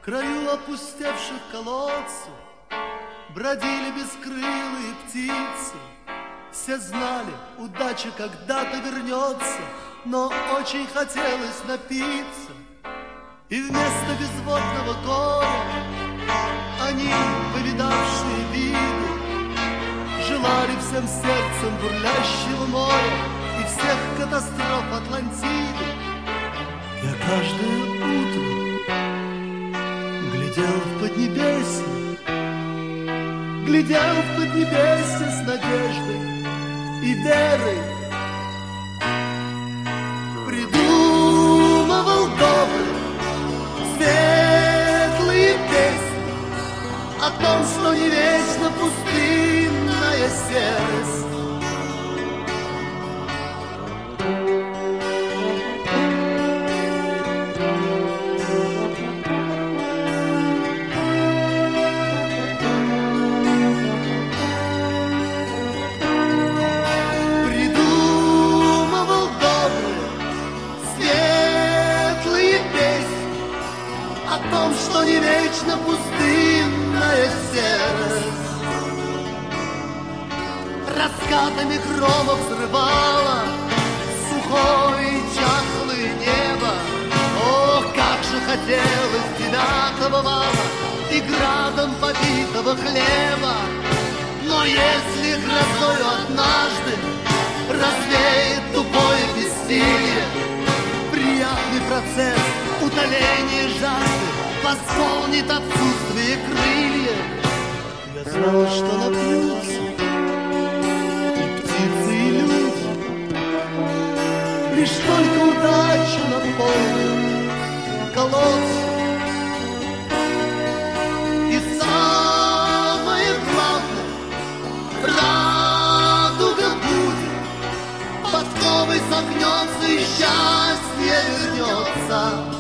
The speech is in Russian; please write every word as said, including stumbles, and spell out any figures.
краю опустевших колодцев бродили бескрылые птицы. Все знали, удача когда-то вернется, но очень хотелось напиться. И вместо безводного горя они, повидавшие виды, желали всем сердцем бурлящего моря и всех катастроф Атлантиды. Я каждое утро глядел в поднебесье, глядел в поднебесье с надеждой и верой, придумывал добрые, светлые песни о том, что не вечно пустынная серость. Что не вечно пустынная серость. Раскатами грома взрывала сухое и чахлое небо. Ох, как же хотелось девятого мая и градом побитого хлеба. Но если грозою однажды развеет тупое бессилие, приятный процесс утоления жажды восполнит отсутствие крылья. Я знал, что напьются и птицы, и люди, лишь только удача наполнит колодцы. И самое главное, радуга будет, подковой согнется и счастье вернется.